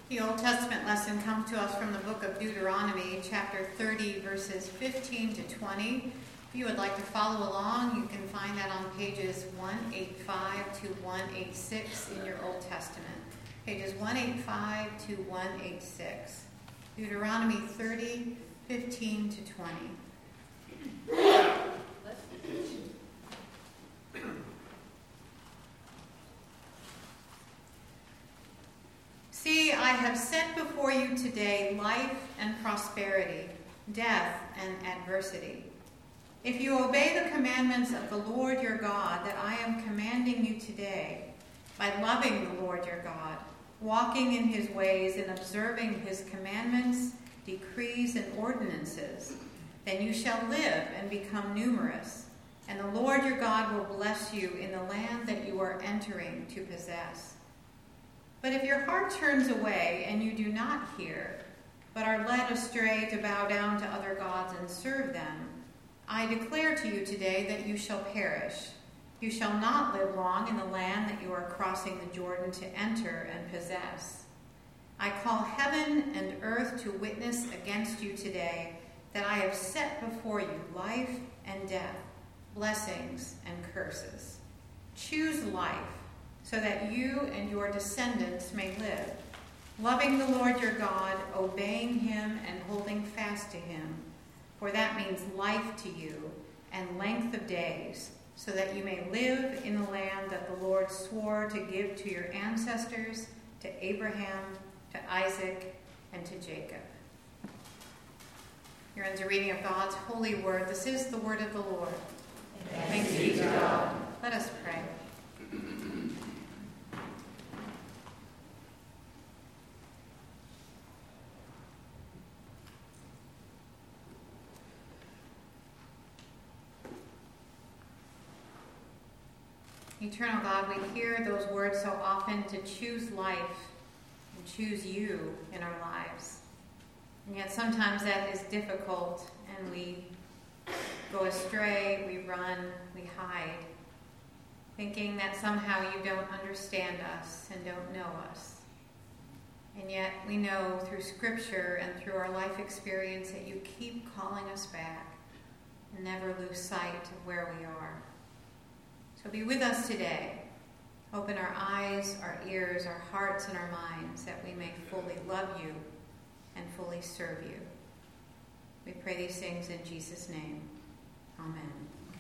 The Old Testament lesson comes to us from the book of Deuteronomy, chapter 30, verses 15 to 20. If you would like to follow along, you can find that on pages 185 to 186 in your Old Testament. Pages 185 to 186. Deuteronomy 30, 15 to 20. See, I have set before you today life and prosperity, death and adversity. If you obey the commandments of the Lord your God that I am commanding you today, by loving the Lord your God, walking in his ways and observing his commandments, decrees, and ordinances, then you shall live and become numerous, and the Lord your God will bless you in the land that you are entering to possess. But if your heart turns away and you do not hear, but are led astray to bow down to other gods and serve them, I declare to you today that you shall perish. You shall not live long in the land that you are crossing the Jordan to enter and possess. I call heaven and earth to witness against you today that I have set before you life and death, blessings and curses. Choose life, so that you and your descendants may live, loving the Lord your God, obeying him and holding fast to him, for that means life to you and length of days, so that you may live in the land that the Lord swore to give to your ancestors, to Abraham, to Isaac, and to Jacob. Here ends a reading of God's holy word. This is the word of the Lord. Thanks be to God. Let us pray. Eternal God, we hear those words so often to choose life and choose you in our lives. And yet sometimes that is difficult and we go astray, we run, we hide, thinking that somehow you don't understand us and don't know us. And yet we know through Scripture and through our life experience that you keep calling us back and never lose sight of where we are. So be with us today. Open our eyes, our ears, our hearts, and our minds that we may fully love you and fully serve you. We pray these things in Jesus' name. Amen.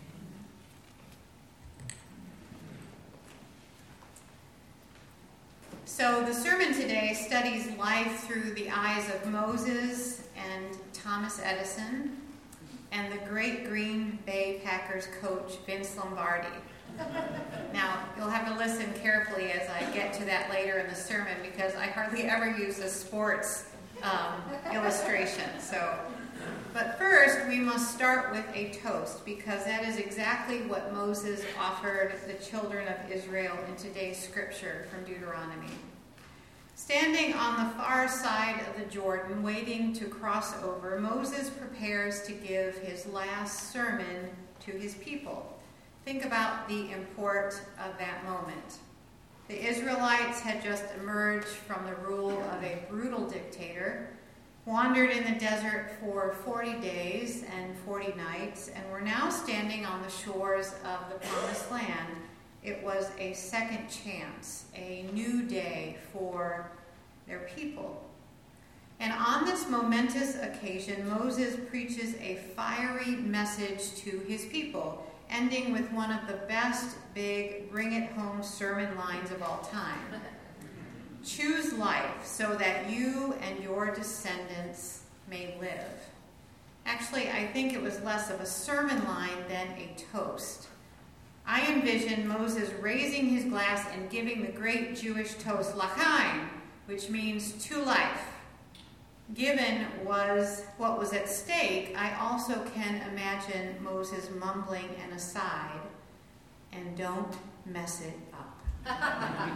So the sermon today studies life through the eyes of Moses and Thomas Edison and the great Green Bay Packers coach Vince Lombardi. Now, you'll have to listen carefully as I get to that later in the sermon because I hardly ever use a sports illustration. But first, we must start with a toast because that is exactly what Moses offered the children of Israel in today's scripture from Deuteronomy. Standing on the far side of the Jordan, waiting to cross over, Moses prepares to give his last sermon to his people. Think about the import of that moment. The Israelites had just emerged from the rule of a brutal dictator, wandered in the desert for 40 days and 40 nights, and were now standing on the shores of the Promised Land. It was a second chance, a new day for their people. And on this momentous occasion, Moses preaches a fiery message to his people, ending with one of the best big bring-it-home sermon lines of all time. Choose life so that you and your descendants may live. Actually, I think it was less of a sermon line than a toast. I envision Moses raising his glass and giving the great Jewish toast, L'chaim, which means to life. Given was what was at stake, I also can imagine Moses mumbling an aside, and don't mess it up.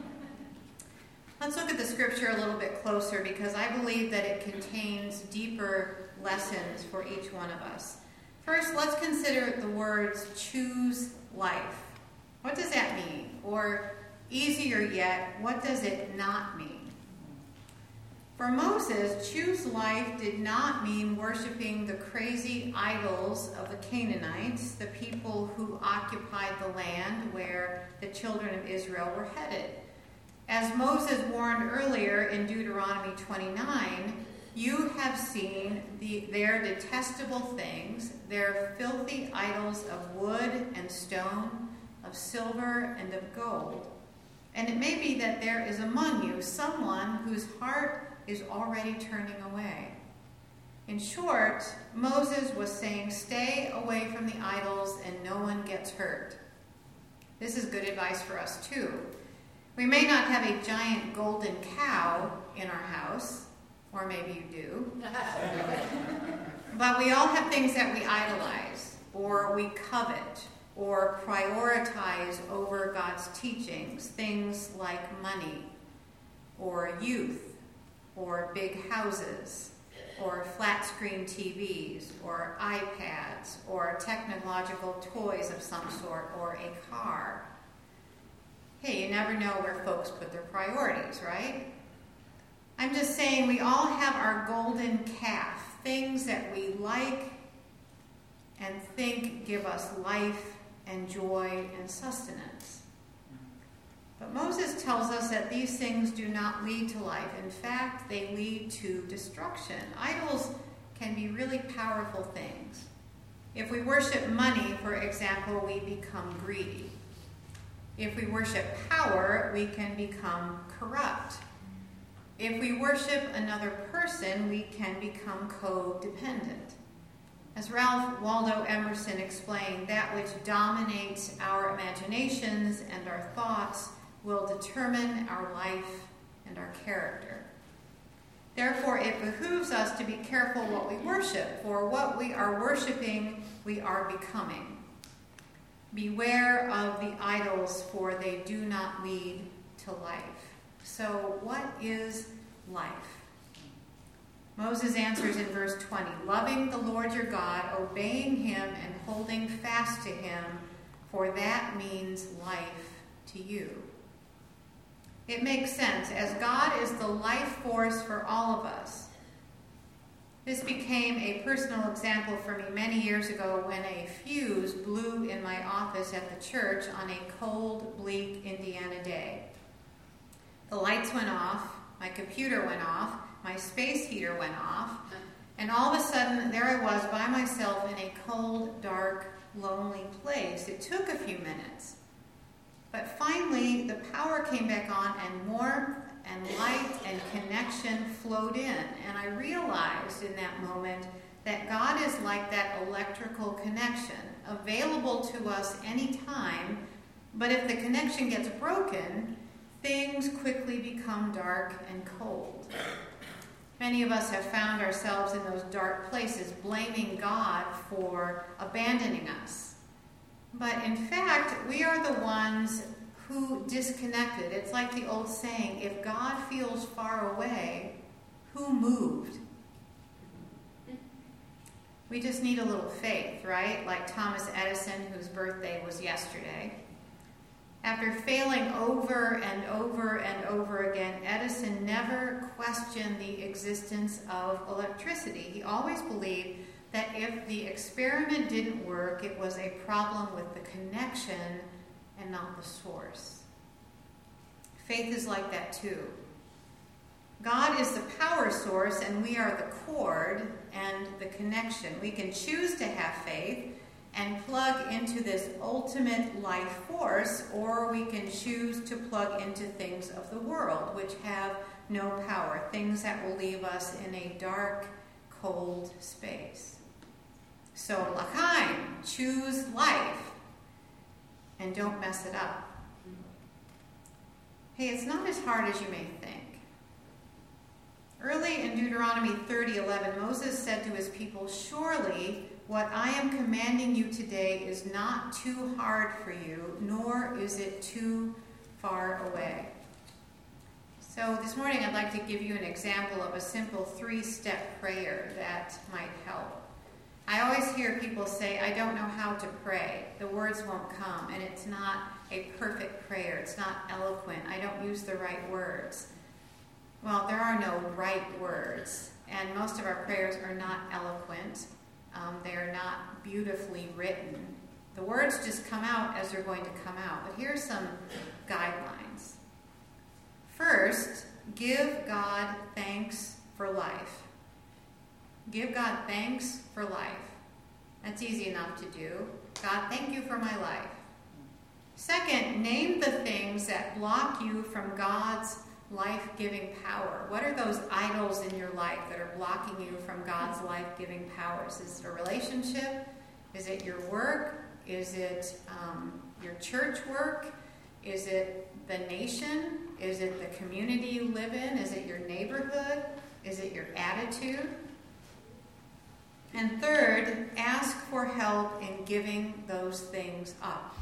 Let's look at the scripture a little bit closer because I believe that it contains deeper lessons for each one of us. First, let's consider the words choose life. What does that mean? Or easier yet, what does it not mean? For Moses, choose life did not mean worshiping the crazy idols of the Canaanites, the people who occupied the land where the children of Israel were headed. As Moses warned earlier in Deuteronomy 29, you have seen their detestable things, their filthy idols of wood and stone, of silver and of gold. And it may be that there is among you someone whose heart is already turning away. In short, Moses was saying, stay away from the idols and no one gets hurt. This is good advice for us too. We may not have a giant golden cow in our house, or maybe you do, but we all have things that we idolize, or we covet, or prioritize over God's teachings, things like money, or youth, or big houses, or flat screen TVs, or iPads, or technological toys of some sort, or a car. Hey, you never know where folks put their priorities, right? I'm just saying we all have our golden calf, things that we like and think give us life and joy and sustenance. But Moses tells us that these things do not lead to life. In fact, they lead to destruction. Idols can be really powerful things. If we worship money, for example, we become greedy. If we worship power, we can become corrupt. If we worship another person, we can become codependent. As Ralph Waldo Emerson explained, that which dominates our imaginations and our thoughts will determine our life and our character. Therefore, it behooves us to be careful what we worship, for what we are worshiping, we are becoming. Beware of the idols, for they do not lead to life. So, what is life? Moses answers in verse 20, loving the Lord your God, obeying him, and holding fast to him, for that means life to you. It makes sense, as God is the life force for all of us. This became a personal example for me many years ago when a fuse blew in my office at the church on a cold, bleak Indiana day. The lights went off, my computer went off, my space heater went off, and all of a sudden there I was by myself in a cold, dark, lonely place. It took a few minutes. But finally, the power came back on, and warmth and light and connection flowed in. And I realized in that moment that God is like that electrical connection, available to us anytime. But if the connection gets broken, things quickly become dark and cold. Many of us have found ourselves in those dark places, blaming God for abandoning us. But in fact, we are the ones who disconnected. It's like the old saying, if God feels far away, who moved? We just need a little faith, right? Like Thomas Edison, whose birthday was yesterday. After failing over and over and over again, Edison never questioned the existence of electricity. He always believed that if the experiment didn't work, it was a problem with the connection and not the source. Faith is like that too. God is the power source and we are the cord and the connection. We can choose to have faith and plug into this ultimate life force, or we can choose to plug into things of the world which have no power, things that will leave us in a dark, cold space. So, l'chaim, choose life and don't mess it up. Hey, it's not as hard as you may think. Early in Deuteronomy 30:11, Moses said to his people, surely what I am commanding you today is not too hard for you, nor is it too far away. So this morning I'd like to give you an example of a simple 3-step prayer that might help. I always hear people say, I don't know how to pray. The words won't come, and it's not a perfect prayer. It's not eloquent. I don't use the right words. Well, there are no right words, and most of our prayers are not eloquent. They are not beautifully written. The words just come out as they're going to come out. But here's some guidelines. First, give God thanks for life. Give God thanks for life. That's easy enough to do. God, thank you for my life. Second, name the things that block you from God's life-giving power. What are those idols in your life that are blocking you from God's life-giving powers? Is it a relationship? Is it your work? Is it your church work? Is it the nation? Is it the community you live in? Is it your neighborhood? Is it your attitude? And third, ask for help in giving those things up.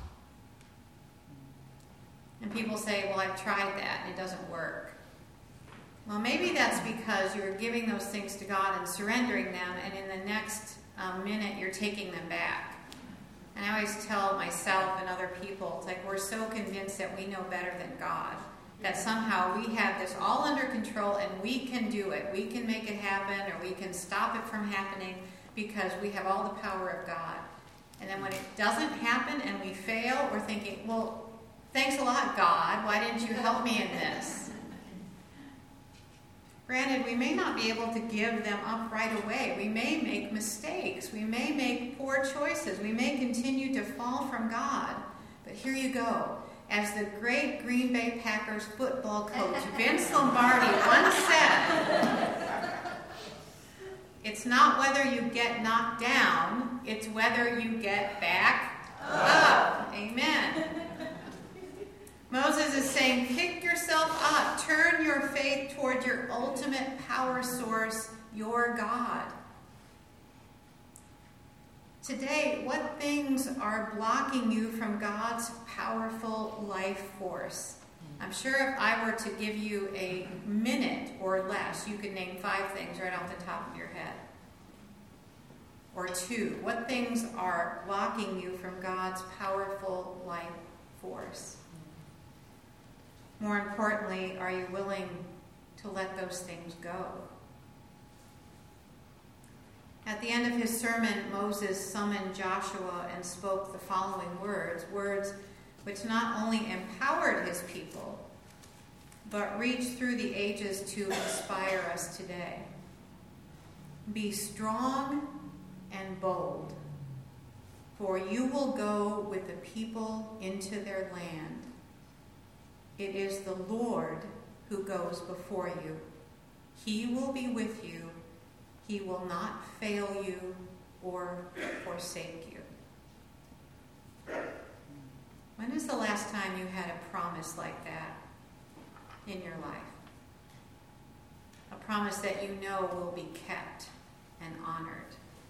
And people say, well, I've tried that and it doesn't work. Well, maybe that's because you're giving those things to God and surrendering them, and in the next minute you're taking them back. And I always tell myself and other people, it's like we're so convinced that we know better than God, that somehow we have this all under control and we can do it. We can make it happen, or we can stop it from happening because we have all the power of God. And then when it doesn't happen and we fail, we're thinking, well, thanks a lot, God. Why didn't you help me in this? Granted, we may not be able to give them up right away. We may make mistakes. We may make poor choices. We may continue to fall from God. But here you go. As the great Green Bay Packers football coach, Vince Lombardi, once said, it's not whether you get knocked down, it's whether you get back up. Amen. Moses is saying, pick yourself up. Turn your faith toward your ultimate power source, your God. Today, what things are blocking you from God's powerful life force? I'm sure if I were to give you a minute or less, you could name 5 things right off the top of your head. Or 2. What things are blocking you from God's powerful life force? More importantly, are you willing to let those things go? At the end of his sermon, Moses summoned Joshua and spoke the following words which not only empowered his people, but reached through the ages to inspire us today. Be strong and bold, for you will go with the people into their land. It is the Lord who goes before you. He will be with you. He will not fail you or forsake you. When is the last time you had a promise like that in your life? A promise that you know will be kept and honored.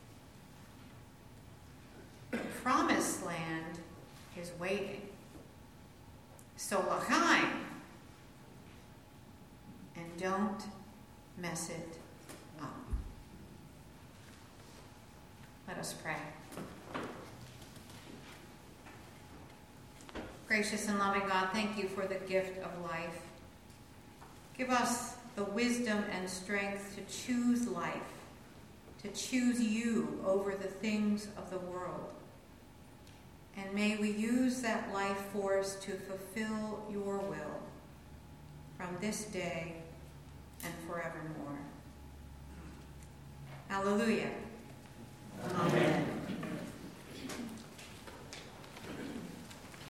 The promised land is waiting. So l'chaim, and don't mess it up. Let us pray. Gracious and loving God, thank you for the gift of life. Give us the wisdom and strength to choose life, to choose you over the things of the world. And may we use that life force to fulfill your will from this day and forevermore. Hallelujah.